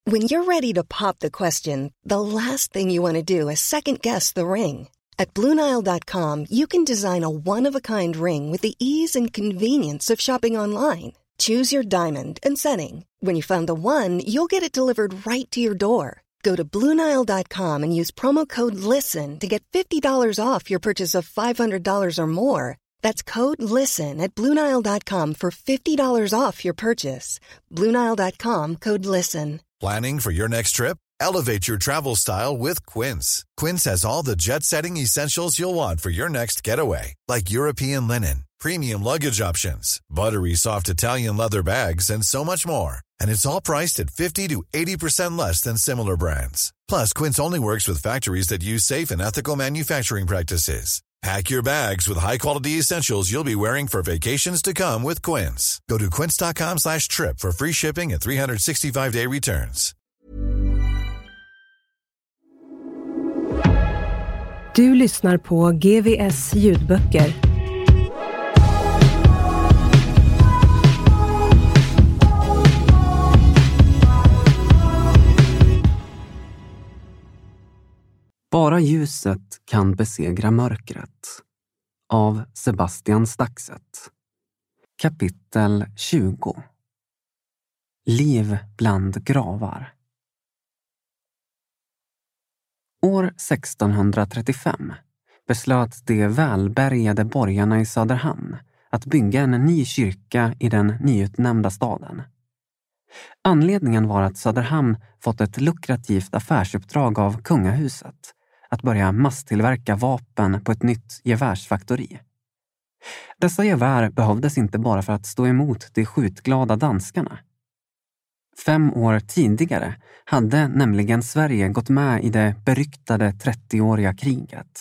When you're ready to pop the question, the last thing you want to do is second-guess the ring. At BlueNile.com you can design a one-of-a-kind ring with the ease and convenience of shopping online. Choose your diamond and setting. When you find the one, you'll get it delivered right to your door. Go to BlueNile.com and use promo code LISTEN to get $50 off your purchase of $500 or more. That's code LISTEN at BlueNile.com for $50 off your purchase. BlueNile.com, code LISTEN. Planning for your next trip? Elevate your travel style with Quince. Quince has all the jet-setting essentials you'll want for your next getaway, like European linen, premium luggage options, buttery soft Italian leather bags, and so much more. And it's all priced at 50 to 80% less than similar brands. Plus, Quince only works with factories that use safe and ethical manufacturing practices. Pack your bags with high-quality essentials you'll be wearing for vacations to come with Quince. Go to quince.com/trip for free shipping and 365-day returns. Du lyssnar på GVS ljudböcker. Bara ljuset kan besegra mörkret. Av Sebastian Staxet. Kapitel 20. Liv bland gravar. År 1635 beslöt de välbärgade borgarna i Söderhamn att bygga en ny kyrka i den nyutnämnda staden. Anledningen var att Söderhamn fått ett lukrativt affärsuppdrag av kungahuset att börja masstillverka vapen på ett nytt gevärsfaktori. Dessa gevär behövdes inte bara för att stå emot de skjutglada danskarna. 5 år tidigare hade nämligen Sverige gått med i det beryktade 30-åriga kriget.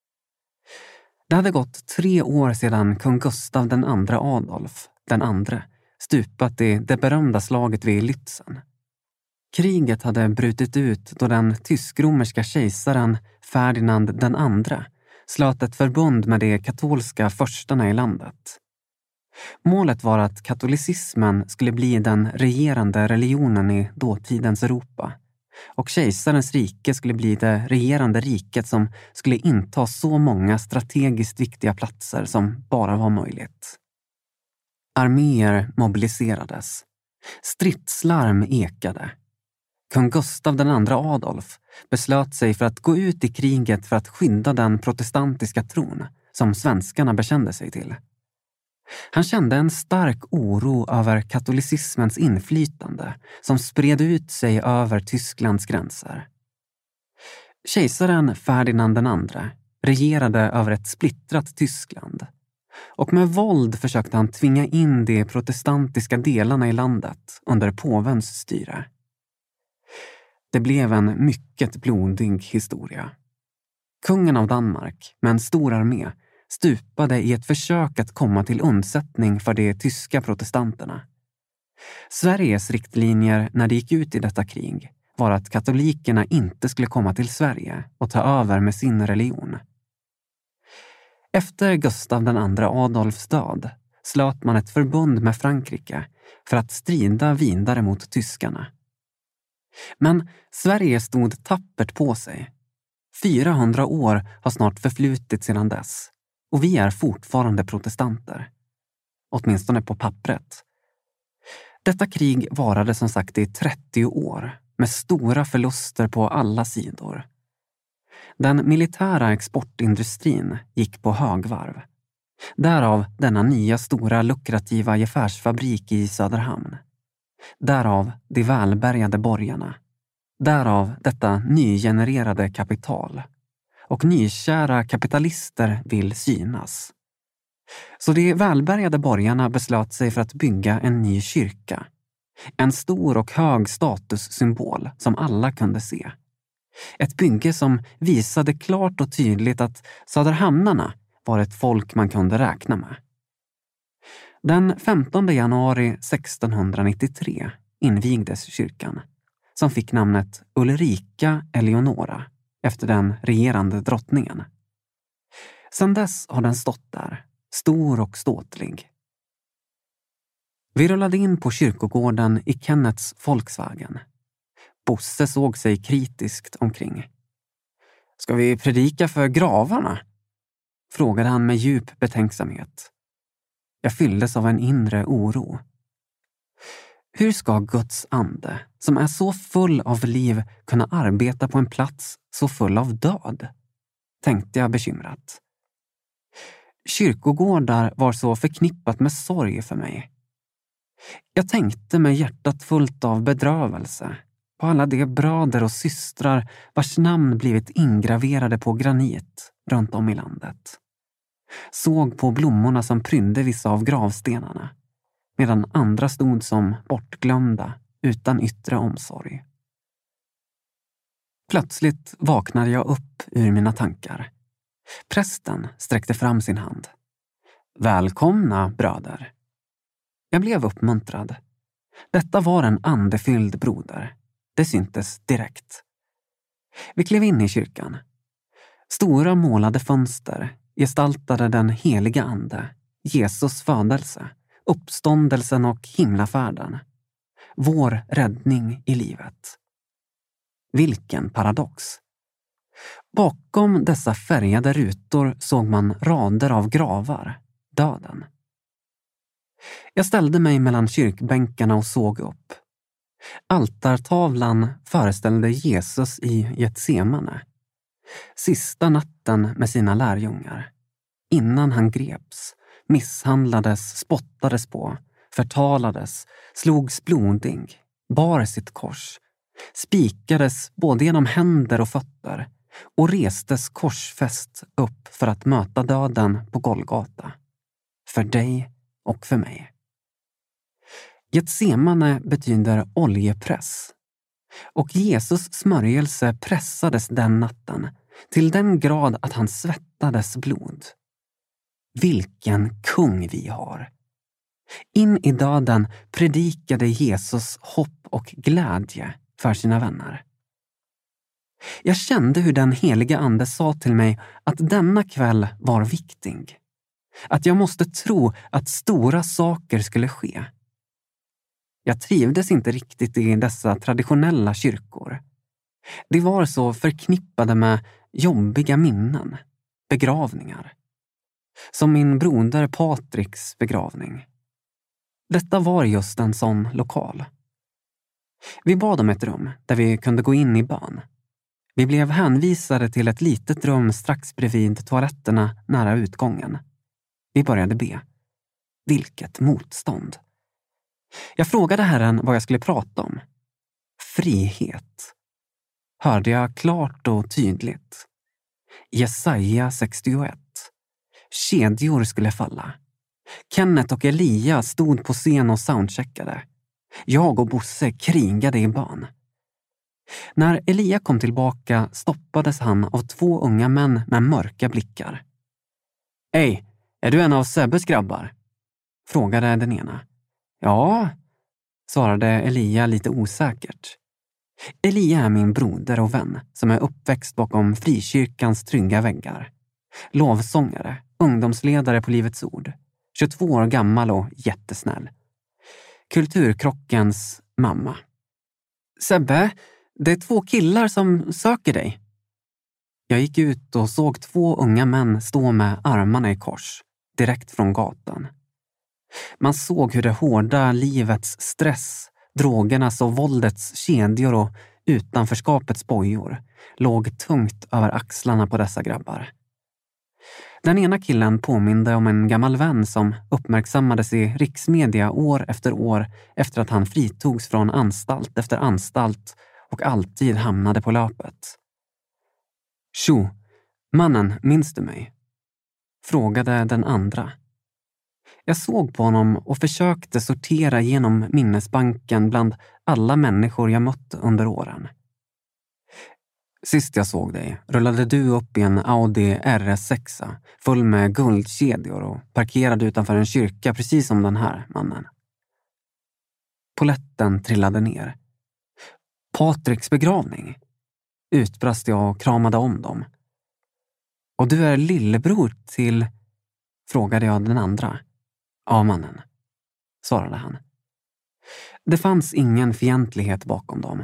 Det hade gått 3 år sedan kung Gustav II Adolf, den andre, stupat i det berömda slaget vid Lützen. Kriget hade brutit ut då den tysk-romerska kejsaren Ferdinand den andre slöt ett förbund med de katolska förstarna i landet. Målet var att katolicismen skulle bli den regerande religionen i dåtidens Europa och kejsarens rike skulle bli det regerande riket som skulle inta så många strategiskt viktiga platser som bara var möjligt. Arméer mobiliserades. Stridslarm ekade. Kung Gustav II Adolf beslöt sig för att gå ut i kriget för att skydda den protestantiska tron som svenskarna bekände sig till. Han kände en stark oro över katolicismens inflytande som spred ut sig över Tysklands gränser. Kejsaren Ferdinand den andre regerade över ett splittrat Tyskland och med våld försökte han tvinga in de protestantiska delarna i landet under påvens styre. Det blev en mycket blodig historia. Kungen av Danmark med en stor armé stupade i ett försök att komma till undsättning för de tyska protestanterna. Sveriges riktlinjer när det gick ut i detta krig var att katolikerna inte skulle komma till Sverige och ta över med sin religion. Efter Gustav II Adolfs död slöt man ett förbund med Frankrike för att strida vidare mot tyskarna. Men Sverige stod tappert på sig. 400 år har snart förflutit sedan dess och vi är fortfarande protestanter. Åtminstone på pappret. Detta krig varade som sagt i 30 år med stora förluster på alla sidor. Den militära exportindustrin gick på högvarv. Därav denna nya stora lukrativa gevärsfabrik i Söderhamn. Därav de välbärgade borgarna. Därav detta nygenererade kapital. Och nykära kapitalister vill synas. Så de välbärgade borgarna beslöt sig för att bygga en ny kyrka. En stor och hög statussymbol som alla kunde se. Ett bygge som visade klart och tydligt att söderhamnarna var ett folk man kunde räkna med. Den 15 januari 1693 invigdes kyrkan, som fick namnet Ulrika Eleonora efter den regerande drottningen. Sedan dess har den stått där, stor och ståtlig. Vi rullade in på kyrkogården i Kennets Volkswagen. Bosse såg sig kritiskt omkring. Ska vi predika för gravarna? Frågade han med djup betänksamhet. Jag fylldes av en inre oro. Hur ska Guds ande, som är så full av liv, kunna arbeta på en plats så full av död? Tänkte jag bekymrat. Kyrkogårdar var så förknippat med sorg för mig. Jag tänkte med hjärtat fullt av bedrövelse på alla de bröder och systrar vars namn blivit ingraverade på granit runt om i landet. Såg på blommorna som prydde vissa av gravstenarna, medan andra stod som bortglömda utan yttre omsorg. Plötsligt vaknade jag upp ur mina tankar. Prästen sträckte fram sin hand. Välkomna, bröder. Jag blev uppmuntrad. Detta var en andefylld broder. Det syntes direkt. Vi klev in i kyrkan. Stora målade fönster gestaltade den heliga ande, Jesus födelse, uppståndelsen och himlafärden. Vår räddning i livet. Vilken paradox! Bakom dessa färgade rutor såg man rader av gravar, döden. Jag ställde mig mellan kyrkbänkarna och såg upp. Altartavlan föreställde Jesus i Getsemane. Sista natten med sina lärjungar. Innan han greps, misshandlades, spottades på, förtalades, slogs blodig, bar sitt kors, spikades både genom händer och fötter och restes korsfäst upp för att möta döden på Golgata. För dig och för mig. Getsemane betyder oljepress. Och Jesus smörjelse pressades den natten till den grad att han svettades blod. Vilken kung vi har! In i döden predikade Jesus hopp och glädje för sina vänner. Jag kände hur den heliga ande sa till mig att denna kväll var viktig. Att jag måste tro att stora saker skulle ske. Jag trivdes inte riktigt i dessa traditionella kyrkor. De var så förknippade med jobbiga minnen, begravningar. Som min broder Patriks begravning. Detta var just en sån lokal. Vi bad om ett rum där vi kunde gå in i bön. Vi blev hänvisade till ett litet rum strax bredvid toaletterna nära utgången. Vi började be. Vilket motstånd! Jag frågade Herren vad jag skulle prata om. Frihet. Hörde jag klart och tydligt. Jesaja 61. Kedjor skulle falla. Kenneth och Elia stod på scen och soundcheckade. Jag och Bosse krigade i bön. När Elia kom tillbaka stoppades han av 2 unga män med mörka blickar. Hej, är du en av Sebbes grabbar? Frågade den ena. Ja, svarade Elia lite osäkert. Elia är min broder och vän som är uppväxt bakom frikyrkans trygga väggar. Lovsångare, ungdomsledare på Livets ord. 22 år gammal och jättesnäll. Kulturkrockens mamma. Sebbe, det är 2 killar som söker dig. Jag gick ut och såg 2 unga män stå med armarna i kors, direkt från gatan. Man såg hur det hårda livets stress, drogernas och våldets kedjor och utanförskapets bojor låg tungt över axlarna på dessa grabbar. Den ena killen påminde om en gammal vän som uppmärksammades i riksmedia år efter att han fritogs från anstalt efter anstalt och alltid hamnade på löpet. Tjo, mannen, minns du mig? Frågade den andra. Jag såg på honom och försökte sortera genom minnesbanken bland alla människor jag mött under åren. Sist jag såg dig rullade du upp i en Audi RS6 full med guldkedjor och parkerade utanför en kyrka precis som den här mannen. Poletten trillade ner. Patriks begravning, utbrast jag och kramade om dem. Och du är lillebror till, frågade jag den andra. Ja, mannen, svarade han. Det fanns ingen fientlighet bakom dem,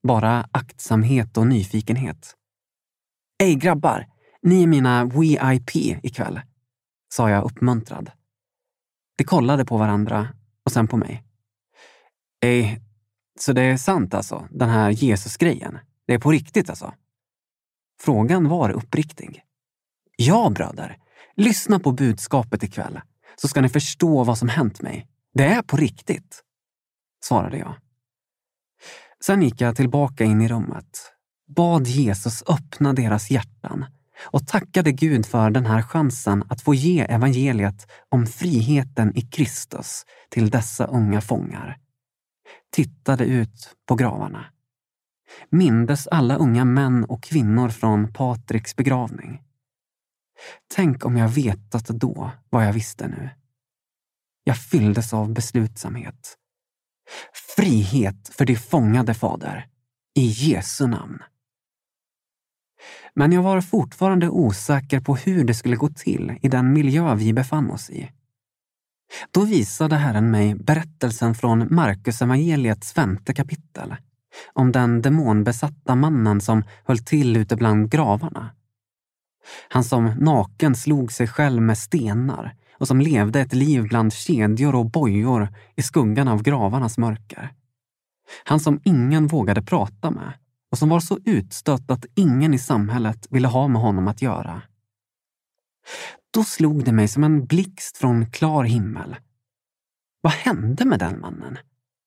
bara aktsamhet och nyfikenhet. Ej grabbar, ni är mina VIP ikväll, sa jag uppmuntrad. De kollade på varandra och sen på mig. Ej, så det är sant alltså, den här Jesus-grejen? Det är på riktigt alltså? Frågan var uppriktig. Ja, bröder. Lyssna på budskapet ikväll, så ska ni förstå vad som hänt mig. Det är på riktigt, svarade jag. Sen gick jag tillbaka in i rummet, bad Jesus öppna deras hjärtan och tackade Gud för den här chansen att få ge evangeliet om friheten i Kristus till dessa unga fångar. Tittade ut på gravarna. Mindes alla unga män och kvinnor från Patriks begravning. Tänk om jag vetat då vad jag visste nu. Jag fylldes av beslutsamhet. Frihet för de fångade, fader. I Jesu namn. Men jag var fortfarande osäker på hur det skulle gå till i den miljö vi befann oss i. Då visade Herren mig berättelsen från Markus evangeliets 5:e kapitel om den demonbesatta mannen som höll till ute bland gravarna. Han som naken slog sig själv med stenar och som levde ett liv bland kedjor och bojor i skuggan av gravarnas mörker. Han som ingen vågade prata med och som var så utstött att ingen i samhället ville ha med honom att göra. Då slog det mig som en blixt från klar himmel. Vad hände med den mannen?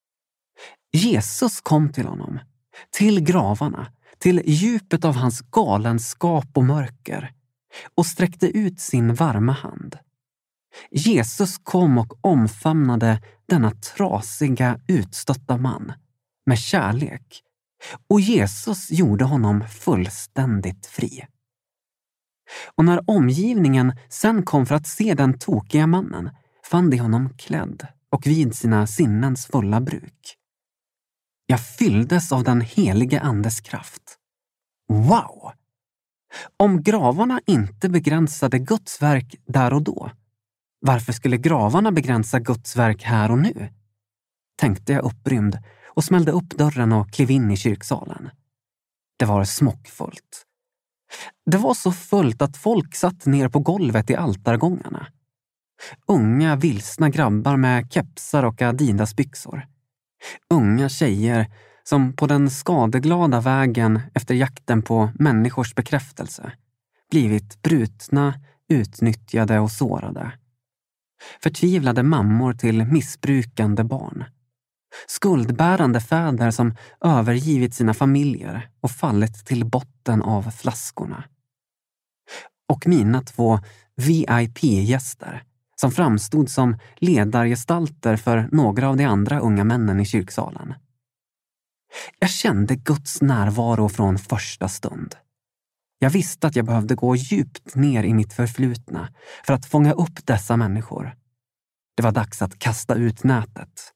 Jesus kom till honom, till gravarna, till djupet av hans galenskap och mörker och sträckte ut sin varma hand. Jesus kom och omfamnade denna trasiga, utstötta man med kärlek, och Jesus gjorde honom fullständigt fri. Och när omgivningen sen kom för att se den tokiga mannen fann de honom klädd och vid sina sinnens fulla bruk. Jag fylldes av den helige andes kraft. Wow! Om gravarna inte begränsade Guds verk där och då, varför skulle gravarna begränsa Guds verk här och nu? Tänkte jag upprymd och smällde upp dörren och klev in i kyrksalen. Det var smockfullt. Det var så fullt att folk satt ner på golvet i altargångarna. Unga vilsna grabbar med kepsar och adidasbyxor. Unga tjejer som på den skadeglada vägen efter jakten på människors bekräftelse blivit brutna, utnyttjade och sårade. Förtvivlade mammor till missbrukande barn. Skuldbärande fäder som övergivit sina familjer och fallit till botten av flaskorna. Och mina 2 VIP-gäster som framstod som ledargestalter för några av de andra unga männen i kyrksalen. Jag kände Guds närvaro från första stund. Jag visste att jag behövde gå djupt ner i mitt förflutna för att fånga upp dessa människor. Det var dags att kasta ut nätet.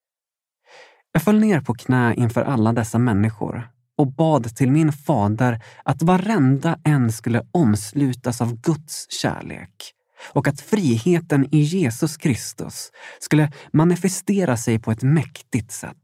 Jag föll ner på knä inför alla dessa människor och bad till min fader att varenda en skulle omslutas av Guds kärlek och att friheten i Jesus Kristus skulle manifestera sig på ett mäktigt sätt.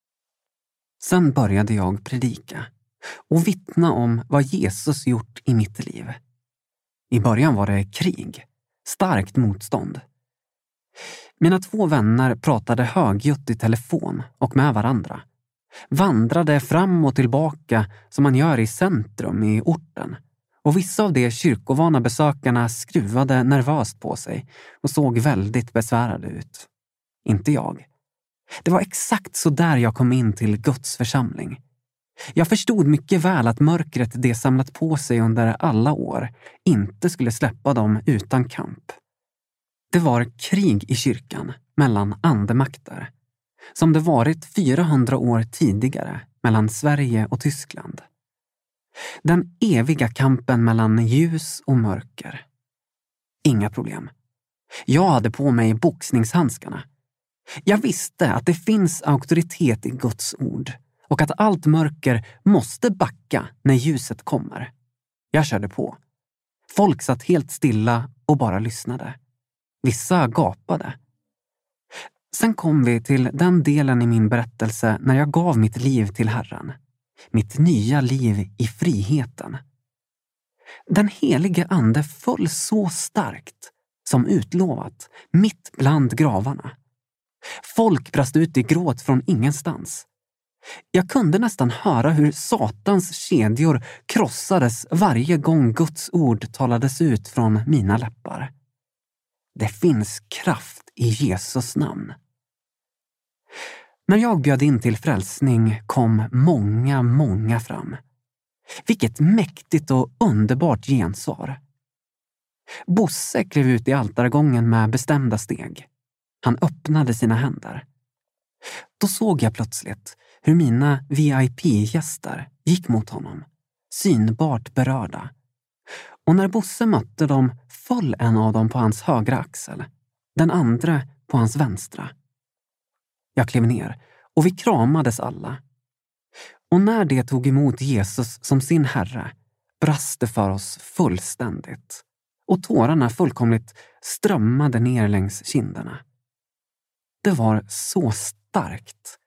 Sen började jag predika och vittna om vad Jesus gjort i mitt liv. I början var det krig, starkt motstånd. Mina 2 vänner pratade högljutt i telefon och med varandra. Vandrade fram och tillbaka som man gör i centrum i orten. Och vissa av de kyrkovana besökarna skruvade nervöst på sig och såg väldigt besvärade ut. Inte jag. Det var exakt så där jag kom in till Guds församling. Jag förstod mycket väl att mörkret det samlat på sig under alla år inte skulle släppa dem utan kamp. Det var krig i kyrkan mellan andemakter, som det varit 400 år tidigare mellan Sverige och Tyskland. Den eviga kampen mellan ljus och mörker. Inga problem. Jag hade på mig boxningshandskarna. Jag visste att det finns auktoritet i Guds ord och att allt mörker måste backa när ljuset kommer. Jag körde på. Folk satt helt stilla och bara lyssnade. Vissa gapade. Sen kom vi till den delen i min berättelse när jag gav mitt liv till Herren. mitt nya liv i friheten. Den helige ande föll så starkt som utlovat mitt bland gravarna. Folk brast ut i gråt från ingenstans. Jag kunde nästan höra hur Satans kedjor krossades varje gång Guds ord talades ut från mina läppar. Det finns kraft i Jesus namn. När jag bjöd in till frälsning kom många fram. Vilket mäktigt och underbart gensvar. Bosse klev ut i altargången med bestämda steg. Han öppnade sina händer. Då såg jag plötsligt hur mina VIP-gäster gick mot honom, synbart berörda. Och när Bosse mötte dem föll en av dem på hans högra axel, den andra på hans vänstra. Jag klev ner och vi kramades alla. Och när det tog emot Jesus som sin herre brast det för oss fullständigt. Och tårarna fullkomligt strömmade ner längs kinderna. Det var så starkt.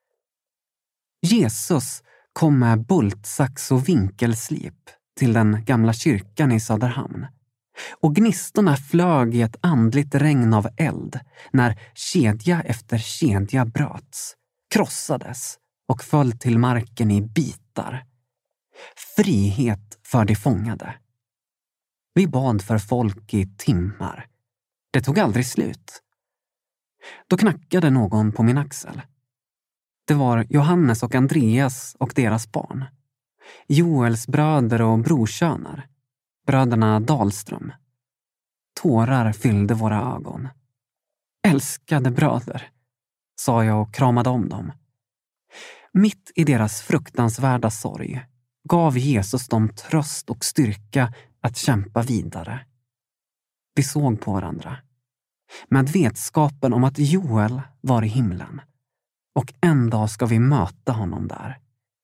Jesus kom med bultsax och vinkelslip till den gamla kyrkan i Söderhamn. Och gnistorna flög i ett andligt regn av eld när kedja efter kedja bröts, krossades och föll till marken i bitar. Frihet för de fångade. Vi bad för folk i timmar. Det tog aldrig slut. Då knackade någon på min axel. Det var Johannes och Andreas och deras barn. Joels bröder och brorsöner. Bröderna Dahlström. Tårar fyllde våra ögon. Älskade bröder, sa jag och kramade om dem. Mitt i deras fruktansvärda sorg gav Jesus dem tröst och styrka att kämpa vidare. Vi såg på varandra. Med vetskapen om att Joel var i himlen. Och en dag ska vi möta honom där.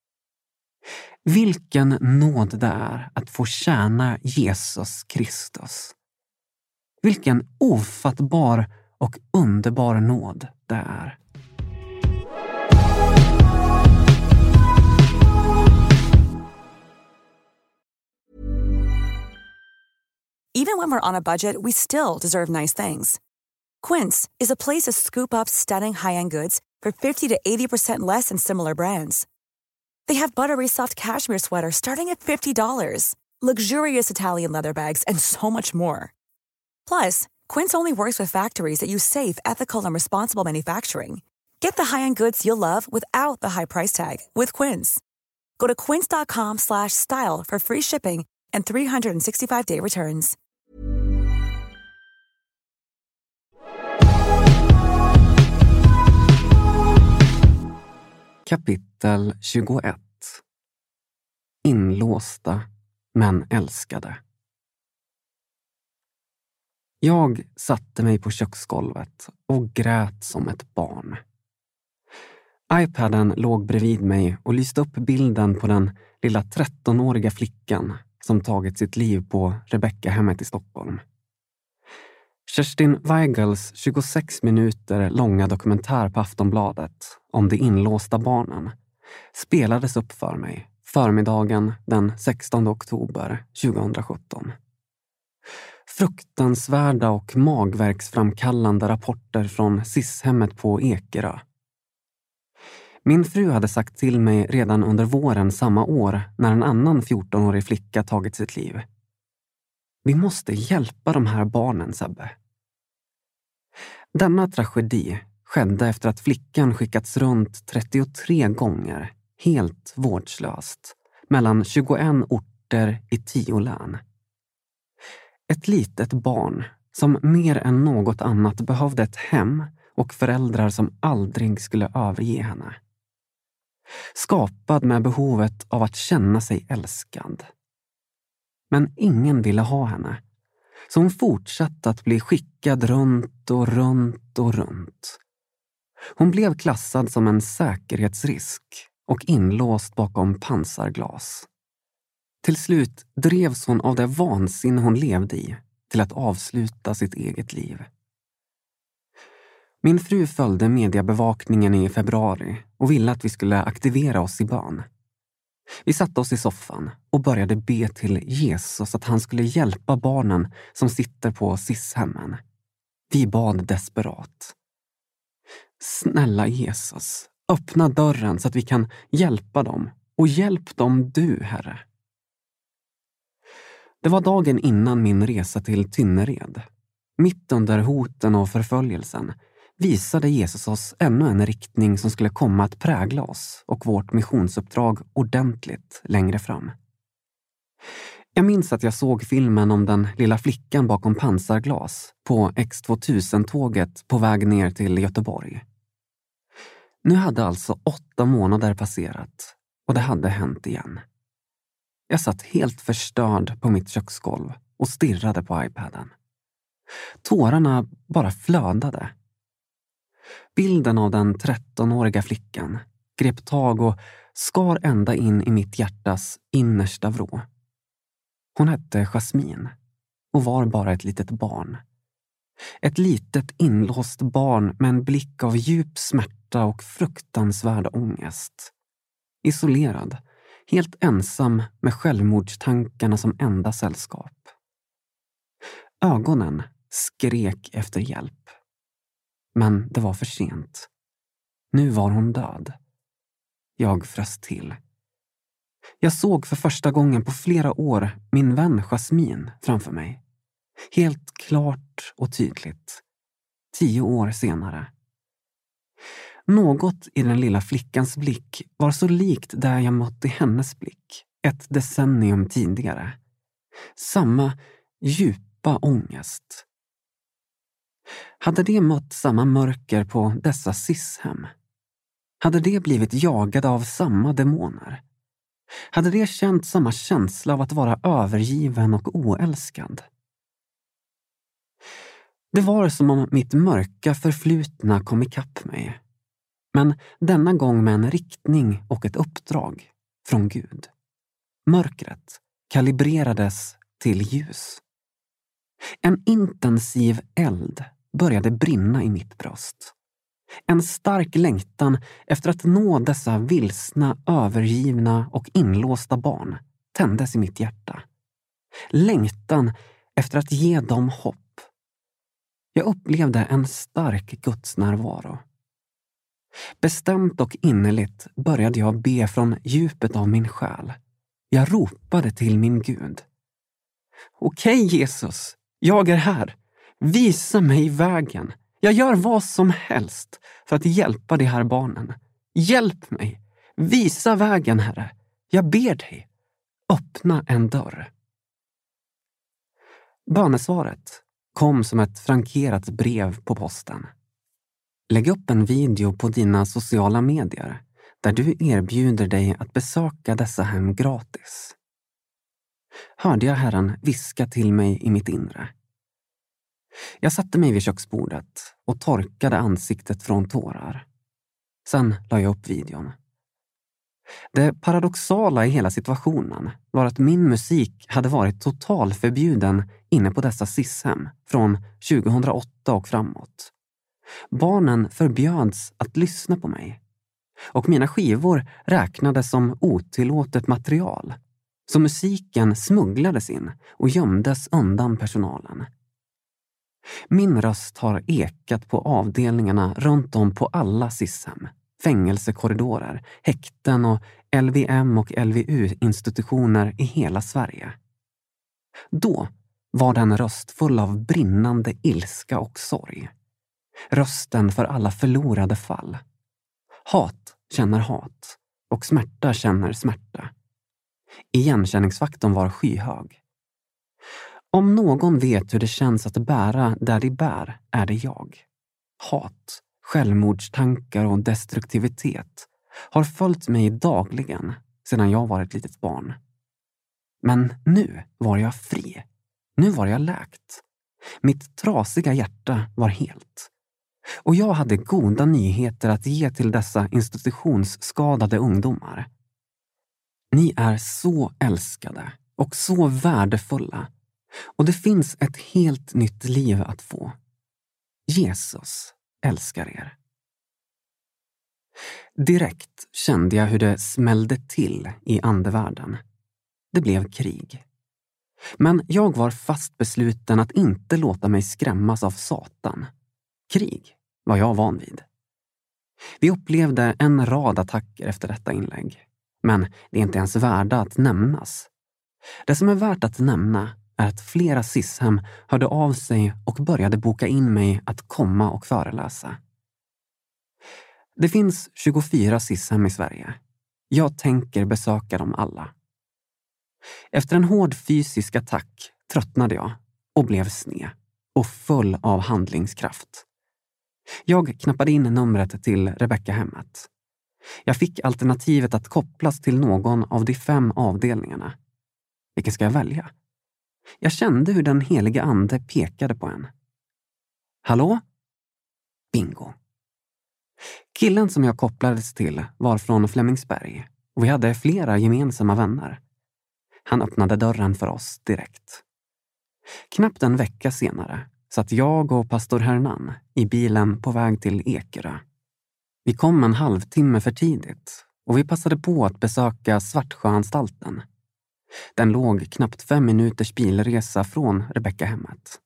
Vilken nåd det är att få tjäna Jesus Kristus. Vilken ofattbar och underbar nåd det är. Even when we're on a budget, we still deserve nice things. Quince is a place to scoop up stunning high-end goods for 50 to 80% less than similar brands. They have buttery soft cashmere sweaters starting at $50, luxurious Italian leather bags, and so much more. Plus, Quince only works with factories that use safe, ethical, and responsible manufacturing. Get the high-end goods you'll love without the high price tag with Quince. Go to quince.com/style for free shipping and 365-day returns. Kapitel 21. Inlåsta men älskade. Jag satte mig på köksgolvet och grät som ett barn. iPaden låg bredvid mig och lyste upp bilden på den lilla 13-åriga flickan som tagit sitt liv på Rebecka-hemmet i Stockholm. Kerstin Weigels 26 minuter långa dokumentär på Aftonbladet om de inlåsta barnen spelades upp för mig förmiddagen den 16 oktober 2017. Fruktansvärda och magvärksframkallande rapporter från SIS-hemmet på Ekerö. Min fru hade sagt till mig redan under våren samma år när en annan 14-årig flicka tagit sitt liv. Vi måste hjälpa de här barnen, Sebbe. Denna tragedi skedde efter att flickan skickats runt 33 gånger, helt vårdslöst, mellan 21 orter i 10 län. Ett litet barn som mer än något annat behövde ett hem och föräldrar som aldrig skulle överge henne. Skapad med behovet av att känna sig älskad. Men ingen ville ha henne. Så hon fortsatte att bli skickad runt och runt och runt. Hon blev klassad som en säkerhetsrisk och inlåst bakom pansarglas. Till slut drevs hon av det vansinne hon levde i till att avsluta sitt eget liv. Min fru följde mediebevakningen i februari och ville att vi skulle aktivera oss i bön. Vi satte oss i soffan och började be till Jesus att han skulle hjälpa barnen som sitter på SIS-hemmen. Vi bad desperat. Snälla Jesus, öppna dörren så att vi kan hjälpa dem, och hjälp dem du, Herre. Det var dagen innan min resa till Tynnered. Mitt under hoten och förföljelsen visade Jesus oss ännu en riktning som skulle komma att prägla oss och vårt missionsuppdrag ordentligt längre fram. Jag minns att jag såg filmen om den lilla flickan bakom pansarglas på X2000-tåget på väg ner till Göteborg. Nu hade alltså 8 månader passerat och det hade hänt igen. Jag satt helt förstörd på mitt köksgolv och stirrade på iPaden. Tårarna bara flödade. Bilden av den 13-åriga flickan grep tag och skar ända in i mitt hjärtas innersta vrå. Hon hette Jasmin och var bara ett litet barn. Ett litet inlåst barn med en blick av djup smärta och fruktansvärd ångest. Isolerad, helt ensam med självmordstankarna som enda sällskap. Ögonen skrek efter hjälp. Men det var för sent. Nu var hon död. Jag frös till. Jag såg för första gången på flera år min vän Jasmin framför mig. Helt klart och tydligt. 10 år senare. Något i den lilla flickans blick var så likt där jag mött i hennes blick 1 decennium tidigare. Samma djupa ångest. Hade det mött samma mörker på dessa SIS-hem? Hade det blivit jagade av samma demoner? Hade det känt samma känsla av att vara övergiven och oälskad? Det var som om mitt mörka förflutna kom ikapp mig. Men denna gång med en riktning och ett uppdrag från Gud. Mörkret kalibrerades till ljus. En intensiv eld började brinna i mitt bröst. En stark längtan efter att nå dessa vilsna, övergivna och inlåsta barn tändes i mitt hjärta. Längtan efter att ge dem hopp. Jag upplevde en stark Guds närvaro. Bestämt och innerligt började jag be från djupet av min själ. Jag ropade till min Gud. Okej, Jesus, jag är här. Visa mig vägen. Jag gör vad som helst för att hjälpa de här barnen. Hjälp mig. Visa vägen, Herre. Jag ber dig. Öppna en dörr. Bönesvaret kom som ett frankerat brev på posten. Lägg upp en video på dina sociala medier där du erbjuder dig att besöka dessa hem gratis. Hörde jag Herren viska till mig i mitt inre. Jag satte mig vid köksbordet och torkade ansiktet från tårar. Sen la jag upp videon. Det paradoxala i hela situationen var att min musik hade varit totalförbjuden inne på dessa SIS-hem från 2008 och framåt. Barnen förbjöds att lyssna på mig. Och mina skivor räknades som otillåtet material. Så musiken smugglades in och gömdes undan personalen. Min röst har ekat på avdelningarna runt om på alla SIS-hem, fängelsekorridorer, häkten och LVM och LVU-institutioner i hela Sverige. Då var den röst full av brinnande ilska och sorg. Rösten för alla förlorade fall. Hat känner hat och smärta känner smärta. Igenkänningsfaktorn var skyhög. Om någon vet hur det känns att bära där de bär är det jag. Hat, självmordstankar och destruktivitet har följt mig dagligen sedan jag var ett litet barn. Men nu var jag fri. Nu var jag läkt. Mitt trasiga hjärta var helt. Och jag hade goda nyheter att ge till dessa institutionsskadade ungdomar. Ni är så älskade och så värdefulla. Och det finns ett helt nytt liv att få. Jesus älskar er. Direkt kände jag hur det smällde till i andevärlden. Det blev krig. Men jag var fast besluten att inte låta mig skrämmas av Satan. Krig var jag van vid. Vi upplevde en rad attacker efter detta inlägg. Men det är inte ens värda att nämnas. Det som är värt att nämna är att flera SIS-hem hörde av sig och började boka in mig att komma och föreläsa. Det finns 24 SIS-hem i Sverige. Jag tänker besöka dem alla. Efter en hård fysisk attack tröttnade jag och blev sned och full av handlingskraft. Jag knappade in numret till Rebecka-hemmet. Jag fick alternativet att kopplas till någon av de 5 avdelningarna. Vilken ska jag välja? Jag kände hur den heliga ande pekade på en. Hallå? Bingo. Killen som jag kopplades till var från Flemingsberg och vi hade flera gemensamma vänner. Han öppnade dörren för oss direkt. Knappt en vecka senare satt jag och pastor Hernan i bilen på väg till Ekerö. Vi kom en halvtimme för tidigt och vi passade på att besöka Svartsjöanstalten. Den låg knappt 5 minuters bilresa från Rebecka-hemmet.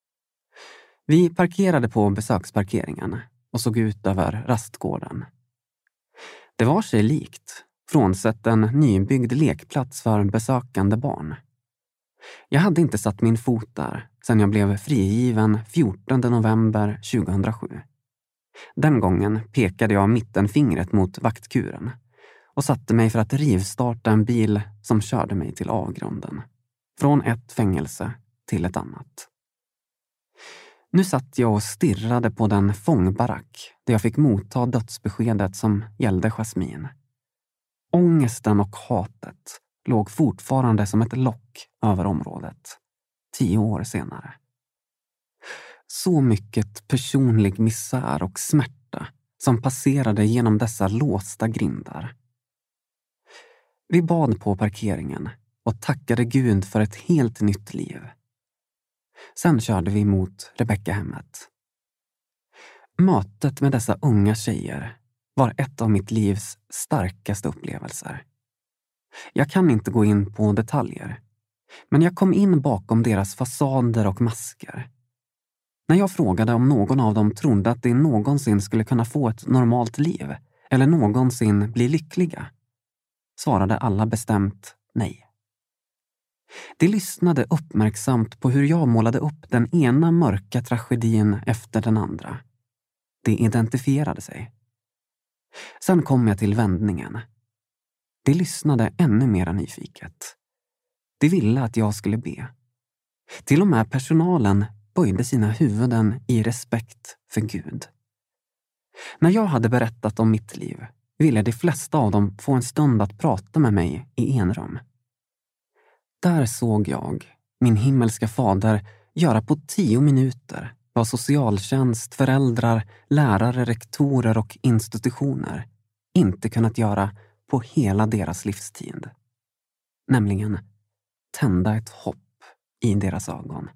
Vi parkerade på besöksparkeringen och såg ut över rastgården. Det var sig likt, frånsett en nybyggd lekplats för besökande barn. Jag hade inte satt min fot där sedan jag blev frigiven 14 november 2007. Den gången pekade jag mittenfingret mot vaktkuren och satte mig för att rivstarta en bil som körde mig till avgrunden. Från ett fängelse till ett annat. Nu satt jag och stirrade på den fångbarack där jag fick motta dödsbeskedet som gällde Jasmin. Ångesten och hatet låg fortfarande som ett lock över området, 10 år senare. Så mycket personlig misär och smärta som passerade genom dessa låsta grindar. Vi bad på parkeringen och tackade Gud för ett helt nytt liv. Sen körde vi mot Rebecka-hemmet. Mötet med dessa unga tjejer var ett av mitt livs starkaste upplevelser. Jag kan inte gå in på detaljer, men jag kom in bakom deras fasader och masker. När jag frågade om någon av dem trodde att de någonsin skulle kunna få ett normalt liv eller någonsin bli lyckliga, svarade alla bestämt nej. De lyssnade uppmärksamt på hur jag målade upp den ena mörka tragedin efter den andra. De identifierade sig. Sen kom jag till vändningen. De lyssnade ännu mer nyfiket. De ville att jag skulle be. Till och med personalen böjde sina huvuden i respekt för Gud. När jag hade berättat om mitt liv ville de flesta av dem få en stund att prata med mig i enrum. Där såg jag min himmelska fader göra på 10 minuter vad socialtjänst, föräldrar, lärare, rektorer och institutioner inte kunnat göra på hela deras livstid. Nämligen tända ett hopp i deras ögon.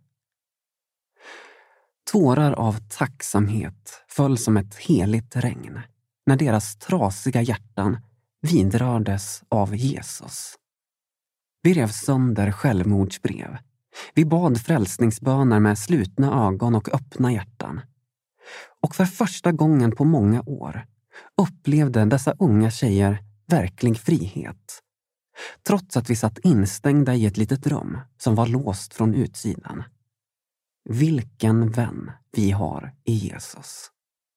Tårar av tacksamhet föll som ett heligt regn när deras trasiga hjärtan vidrördes av Jesus. Vi rev sönder självmordsbrev. Vi bad frälsningsböner med slutna ögon och öppna hjärtan. Och för första gången på många år upplevde dessa unga tjejer verklig frihet. Trots att vi satt instängda i ett litet rum som var låst från utsidan. Vilken vän vi har i Jesus.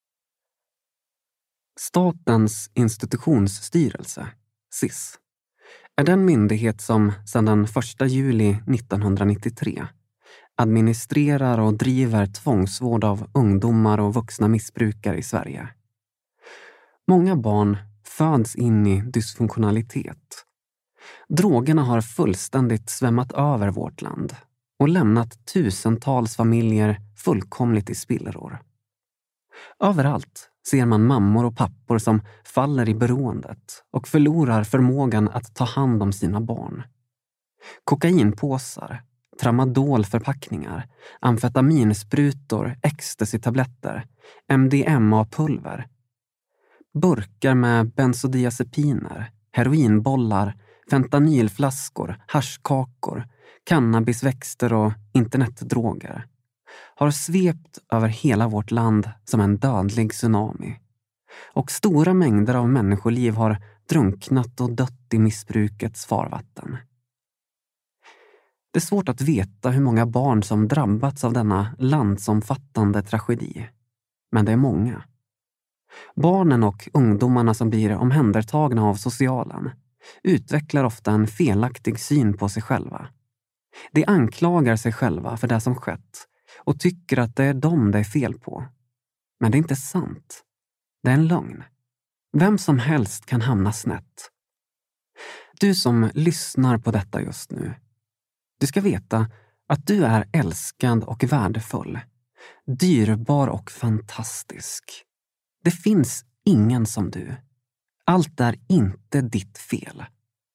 Statens institutionsstyrelse, SIS, är den myndighet som sedan den 1 juli 1993 administrerar och driver tvångsvård av ungdomar och vuxna missbrukare i Sverige. Många barn föds in i dysfunktionalitet. Drogerna har fullständigt svämmat över vårt land och lämnat tusentals familjer fullkomligt i spillror. Överallt ser man mammor och pappor som faller i beroendet och förlorar förmågan att ta hand om sina barn. Kokainpåsar, tramadolförpackningar, amfetaminsprutor, ecstasy-tabletter, MDMA-pulver. Burkar med bensodiazepiner, heroinbollar, fentanylflaskor, haschkakor, cannabisväxter och internetdroger har svept över hela vårt land som en dödlig tsunami. Och stora mängder av människoliv har drunknat och dött i missbrukets farvatten. Det är svårt att veta hur många barn som drabbats av denna landsomfattande tragedi. Men det är många. Barnen och ungdomarna som blir omhändertagna av socialen utvecklar ofta en felaktig syn på sig själva. De anklagar sig själva för det som skett och tycker att det är dem det är fel på. Men det är inte sant. Det är en lögn. Vem som helst kan hamna snett. Du som lyssnar på detta just nu, du ska veta att du är älskad och värdefull, dyrbar och fantastisk. Det finns ingen som du. Allt är inte ditt fel.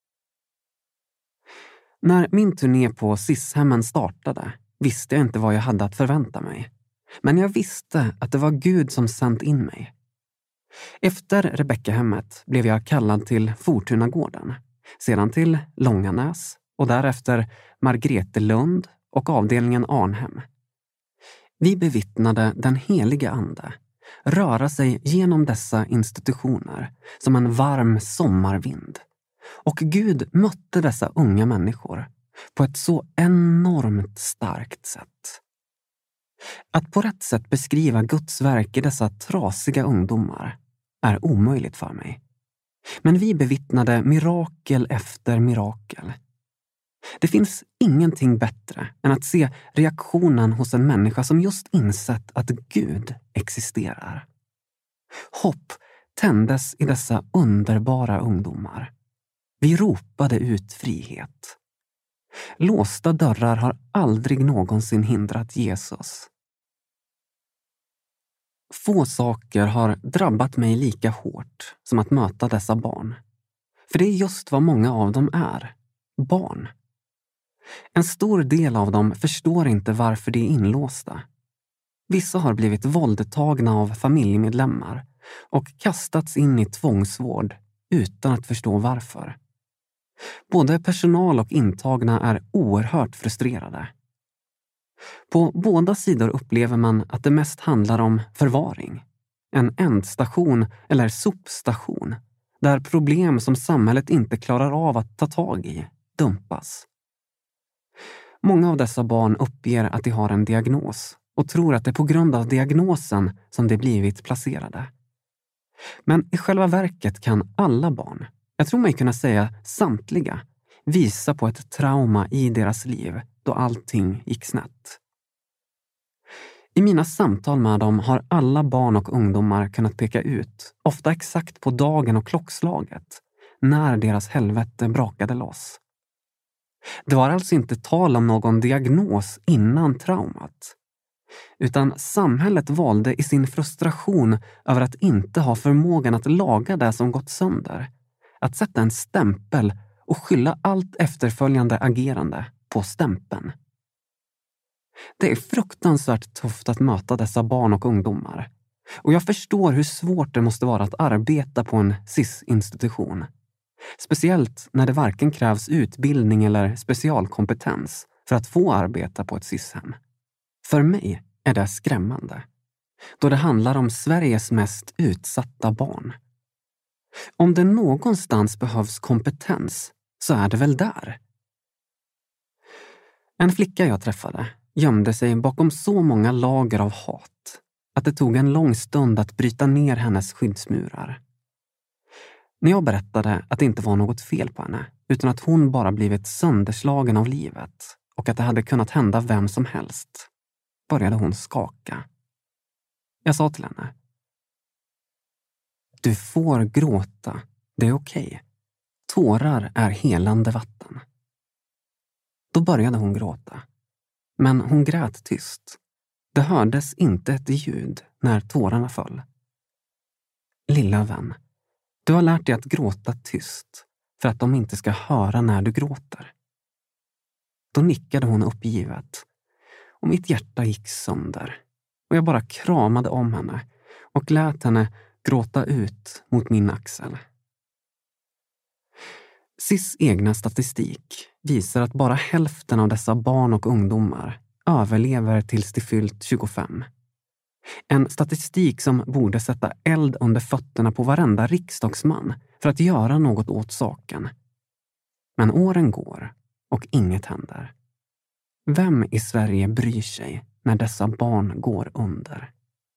När min turné på SIS-hemmen startade visste jag inte vad jag hade att förvänta mig. Men jag visste att det var Gud som sänt in mig. Efter Rebecka-hemmet blev jag kallad till Fortunagården, sedan till Långanäs och därefter Margretelund och avdelningen Arnhem. Vi bevittnade den heliga ande röra sig genom dessa institutioner som en varm sommarvind. Och Gud mötte dessa unga människor på ett så enormt starkt sätt. Att på rätt sätt beskriva Guds verk i dessa trasiga ungdomar är omöjligt för mig. Men vi bevittnade mirakel efter mirakel. Det finns ingenting bättre än att se reaktionen hos en människa som just insett att Gud existerar. Hopp tändes i dessa underbara ungdomar. Vi ropade ut frihet. Låsta dörrar har aldrig någonsin hindrat Jesus. Få saker har drabbat mig lika hårt som att möta dessa barn. För det är just vad många av dem är. Barn. En stor del av dem förstår inte varför de är inlåsta. Vissa har blivit våldtagna av familjemedlemmar och kastats in i tvångsvård utan att förstå varför. Både personal och intagna är oerhört frustrerade. På båda sidor upplever man att det mest handlar om förvaring. En ändstation eller sopstation där problem som samhället inte klarar av att ta tag i dumpas. Många av dessa barn uppger att de har en diagnos och tror att det är på grund av diagnosen som de blivit placerade. Men i själva verket kan alla barn, jag tror mig kunna säga samtliga, visa på ett trauma i deras liv då allting gick snett. I mina samtal med dem har alla barn och ungdomar kunnat peka ut, ofta exakt på dagen och klockslaget, när deras helvete brakade loss. Det var alltså inte tal om någon diagnos innan traumat. Utan samhället valde i sin frustration över att inte ha förmågan att laga det som gått sönder, att sätta en stämpel och skylla allt efterföljande agerande på stämpeln. Det är fruktansvärt tufft att möta dessa barn och ungdomar. Och jag förstår hur svårt det måste vara att arbeta på en SIS-institution. Speciellt när det varken krävs utbildning eller specialkompetens för att få arbeta på ett SIS-hem. För mig är det skrämmande, då det handlar om Sveriges mest utsatta barn. Om det någonstans behövs kompetens så är det väl där. En flicka jag träffade gömde sig bakom så många lager av hat att det tog en lång stund att bryta ner hennes skyddsmurar. När jag berättade att det inte var något fel på henne, utan att hon bara blivit sönderslagen av livet och att det hade kunnat hända vem som helst, började hon skaka. Jag sa till henne: du får gråta, det är okej. Tårar är helande vatten. Då började hon gråta. Men hon grät tyst. Det hördes inte ett ljud när tårarna föll. Lilla vän, du har lärt dig att gråta tyst för att de inte ska höra när du gråter. Då nickade hon uppgivet och mitt hjärta gick sönder och jag bara kramade om henne och lät henne gråta ut mot min axel. SIS egna statistik visar att bara hälften av dessa barn och ungdomar överlever tills de fyllt 25. En statistik som borde sätta eld under fötterna på varenda riksdagsman för att göra något åt saken. Men åren går och inget händer. Vem i Sverige bryr sig när dessa barn går under?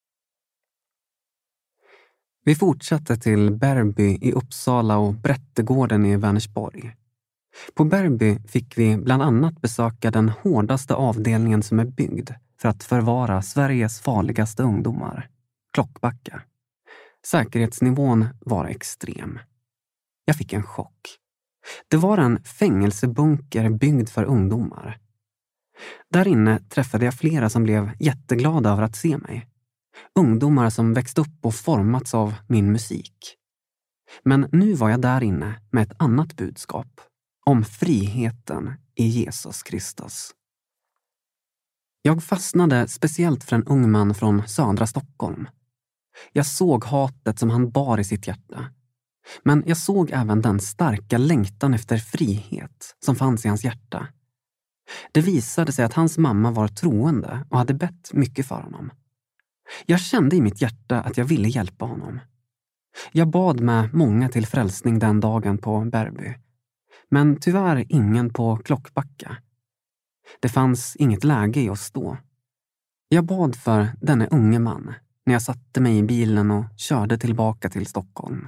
Vi fortsatte till Bergby i Uppsala och Brättegården i Vänersborg. På Bergby fick vi bland annat besöka den hårdaste avdelningen som är byggd för att förvara Sveriges farligaste ungdomar, Klockbacka. Säkerhetsnivån var extrem. Jag fick en chock. Det var en fängelsebunker byggd för ungdomar. Där inne träffade jag flera som blev jätteglada över att se mig. Ungdomar som växt upp och formats av min musik. Men nu var jag där inne med ett annat budskap. Om friheten i Jesus Kristus. Jag fastnade speciellt för en ung man från södra Stockholm. Jag såg hatet som han bar i sitt hjärta. Men jag såg även den starka längtan efter frihet som fanns i hans hjärta. Det visade sig att hans mamma var troende och hade bett mycket för honom. Jag kände i mitt hjärta att jag ville hjälpa honom. Jag bad med många till frälsning den dagen på Bergby. Men tyvärr ingen på Klockbacka. Det fanns inget läge i att stå. Jag bad för denne unge man när jag satte mig i bilen och körde tillbaka till Stockholm.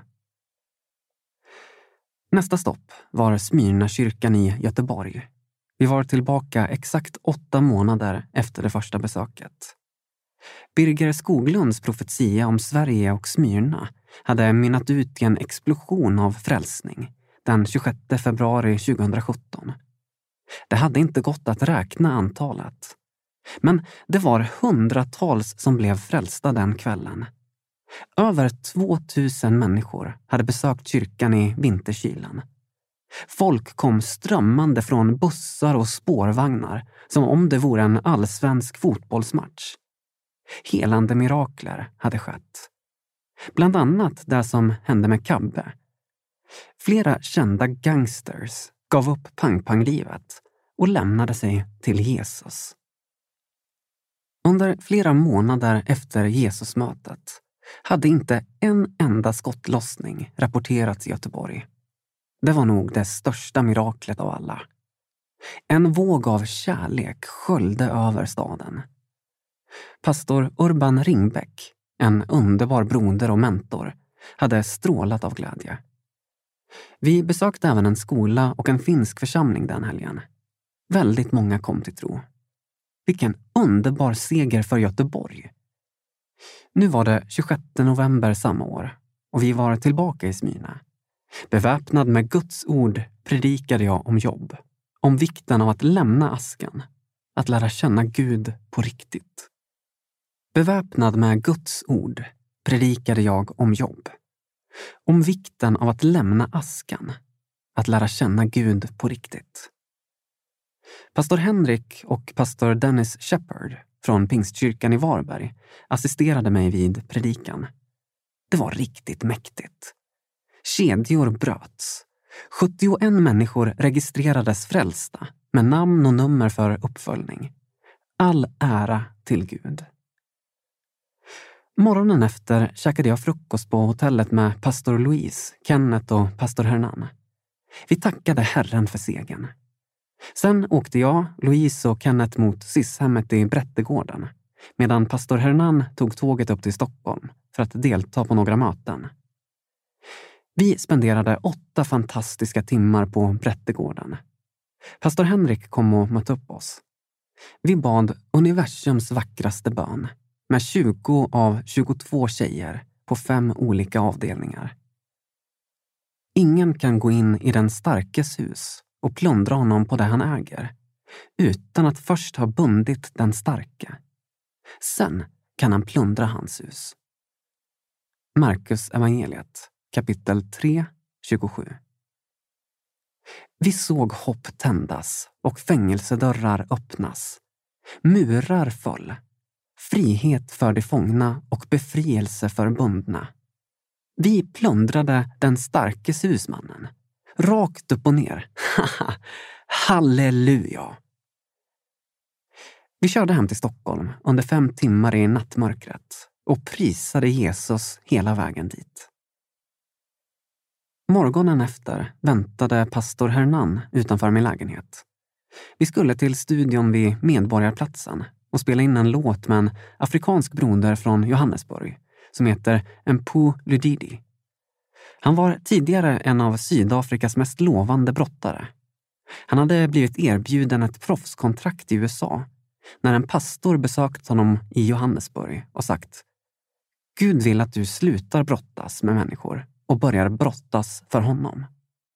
Nästa stopp var Smyrnakyrkan i Göteborg. Vi var tillbaka exakt 8 månader efter det första besöket. Birger Skoglunds profetia om Sverige och Smyrna hade mynnat ut i en explosion av frälsning den 26 februari 2017. Det hade inte gått att räkna antalet. Men det var hundratals som blev frälsta den kvällen. Över 2000 människor hade besökt kyrkan i vinterkylan. Folk kom strömmande från bussar och spårvagnar som om det vore en allsvensk fotbollsmatch. Helande mirakler hade skett. Bland annat det som hände med Kabbe. Flera kända gangsters gav upp pang-pang-livet och lämnade sig till Jesus. Under flera månader efter Jesusmötet hade inte en enda skottlossning rapporterats i Göteborg. Det var nog det största miraklet av alla. En våg av kärlek sköljde över staden. Pastor Urban Ringbäck, en underbar broder och mentor, hade strålat av glädje. Vi besökte även en skola och en finsk församling den helgen. Väldigt många kom till tro. Vilken underbar seger för Göteborg! Nu var det 26 november samma år och vi var tillbaka i Smyrna. Beväpnad med Guds ord predikade jag om jobb. Om vikten av att lämna askan. Att lära känna Gud på riktigt. Beväpnad med Guds ord predikade jag om jobb. Om vikten av att lämna askan. Att lära känna Gud på riktigt. Pastor Henrik och pastor Dennis Shepard från Pingstkyrkan i Varberg assisterade mig vid predikan. Det var riktigt mäktigt. Kedjor bröts. 71 människor registrerades frälsta med namn och nummer för uppföljning. All ära till Gud. Morgonen efter käkade jag frukost på hotellet med pastor Louise, Kenneth och pastor Hernan. Vi tackade Herren för segern. Sen åkte jag, Louise och Kenneth mot SIS-hemmet i Brättegården, medan pastor Hernan tog tåget upp till Stockholm för att delta på några möten. Vi spenderade 8 fantastiska timmar på Brättegården. Pastor Henrik kom och mötte upp oss. Vi bad universums vackraste bön med 20 av 22 tjejer på 5 olika avdelningar. Ingen kan gå in i den starkes hus och plundra honom på det han äger, utan att först ha bundit den starke. Sen kan han plundra hans hus. Markus evangeliet, kapitel 3, 27. Vi såg hopp tändas och fängelsedörrar öppnas. Murar föll. Frihet för de fångna och befrielse för bundna. Vi plundrade den starkes husmannen. Rakt upp och ner. Halleluja! Vi körde hem till Stockholm under 5 timmar i nattmörkret och prisade Jesus hela vägen dit. Morgonen efter väntade pastor Hernan utanför min lägenhet. Vi skulle till studion vid Medborgarplatsen och spela in en låt med en afrikansk broder från Johannesburg som heter Mpu Ludidi. Han var tidigare en av Sydafrikas mest lovande brottare. Han hade blivit erbjuden ett proffskontrakt i USA när en pastor besökt honom i Johannesburg och sagt: Gud vill att du slutar brottas med människor och börjar brottas för honom.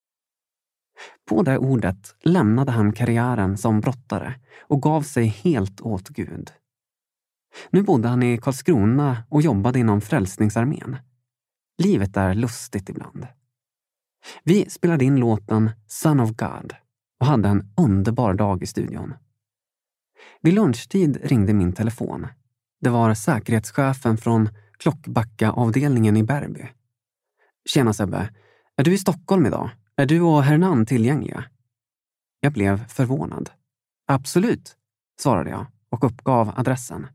På det ordet lämnade han karriären som brottare och gav sig helt åt Gud. Nu bodde han i Karlskrona och jobbade inom Frälsningsarmén. Livet är lustigt ibland. Vi spelade in låten Son of God och hade en underbar dag i studion. Vid lunchtid ringde min telefon. Det var säkerhetschefen från Klockbacka-avdelningen i Bärby. Tjena Sebbe, är du i Stockholm idag? Är du och Hernan tillgängliga? Jag blev förvånad. Absolut, svarade jag och uppgav adressen.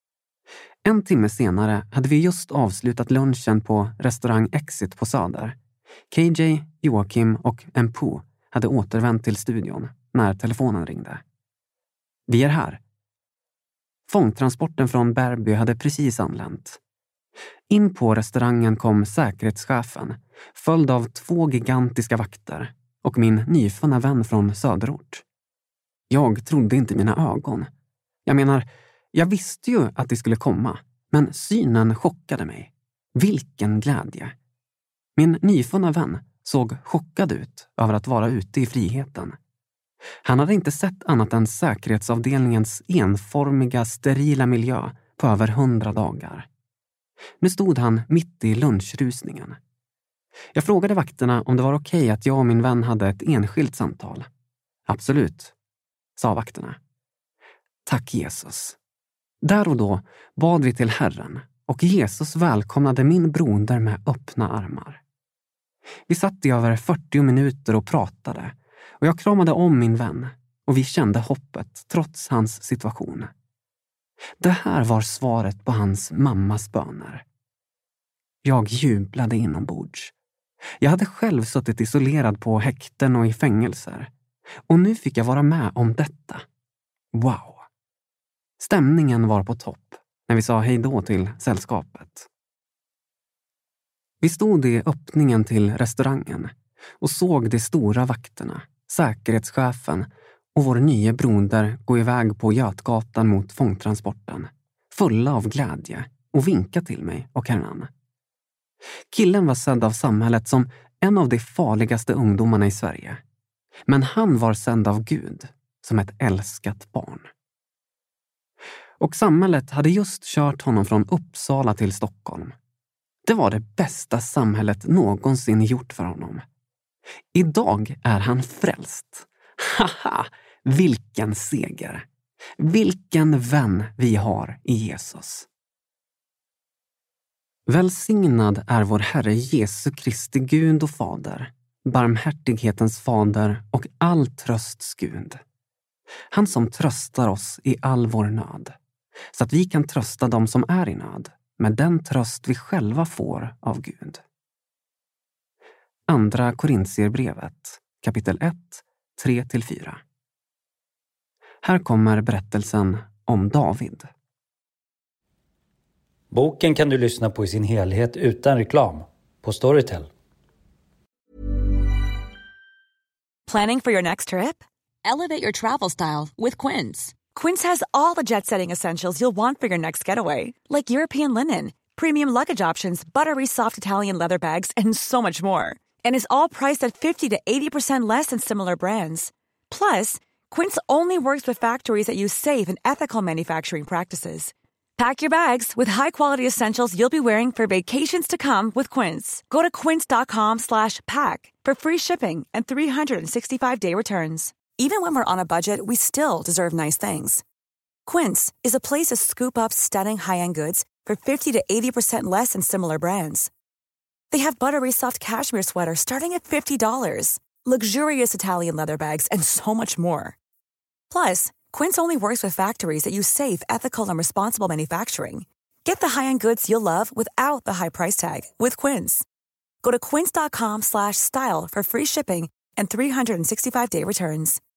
1 timme senare hade vi just avslutat lunchen på restaurang Exit på Söder. KJ, Joakim och Mpu hade återvänt till studion när telefonen ringde. Vi är här. Fångtransporten från Bärby hade precis anlänt. In på restaurangen kom säkerhetschefen, följd av 2 gigantiska vakter och min nyfunna vän från söderort. Jag trodde inte mina ögon. Jag menar, jag visste ju att det skulle komma, men synen chockade mig. Vilken glädje! Min nyfunna vän såg chockad ut över att vara ute i friheten. Han hade inte sett annat än säkerhetsavdelningens enformiga, sterila miljö på över 100 dagar. Nu stod han mitt i lunchrusningen. Jag frågade vakterna om det var okej att jag och min vän hade ett enskilt samtal. Absolut, sa vakterna. Tack Jesus. Där och då bad vi till Herren och Jesus välkomnade min broder med öppna armar. Vi satt i över 40 minuter och pratade och jag kramade om min vän och vi kände hoppet trots hans situation. Det här var svaret på hans mammas böner. Jag jublade inombords. Jag hade själv suttit isolerad på häkten och i fängelser. Och nu fick jag vara med om detta. Wow! Stämningen var på topp när vi sa hej då till sällskapet. Vi stod i öppningen till restaurangen och såg de stora vakterna, säkerhetschefen och vår nya broder gå iväg på Götgatan mot fångtransporten, fulla av glädje och vinka till mig och Hernan. Killen var sedd av samhället som en av de farligaste ungdomarna i Sverige. Men han var sänd av Gud som ett älskat barn. Och samhället hade just kört honom från Uppsala till Stockholm. Det var det bästa samhället någonsin gjort för honom. Idag är han frälst. Haha, vilken seger! Vilken vän vi har i Jesus. Välsignad är vår Herre Jesu Kristi Gud och Fader, barmhärtighetens fader och all trösts Gud. Han som tröstar oss i all vår nöd, så att vi kan trösta dem som är i nöd med den tröst vi själva får av Gud. Andra Korintierbrevet, kapitel 1, 3-4. Här kommer berättelsen om David. Boken kan du lyssna på i sin helhet utan reklam på Storytel. Planning for your next trip? Elevate your travel style with Quince. Quince has all the jet-setting essentials you'll want for your next getaway, like European linen, premium luggage options, buttery soft Italian leather bags, and so much more. And is all priced at 50 to 80% less than similar brands. Plus, Quince only works with factories that use safe and ethical manufacturing practices. Pack your bags with high-quality essentials you'll be wearing for vacations to come with Quince. Go to quince.com/pack for free shipping and 365-day returns. Even when we're on a budget, we still deserve nice things. Quince is a place to scoop up stunning high-end goods for 50 to 80% less than similar brands. They have buttery soft cashmere sweaters starting at $50, luxurious Italian leather bags, and so much more. Plus, Quince only works with factories that use safe, ethical, and responsible manufacturing. Get the high-end goods you'll love without the high price tag with Quince. Go to quince.com/style for free shipping and 365-day returns.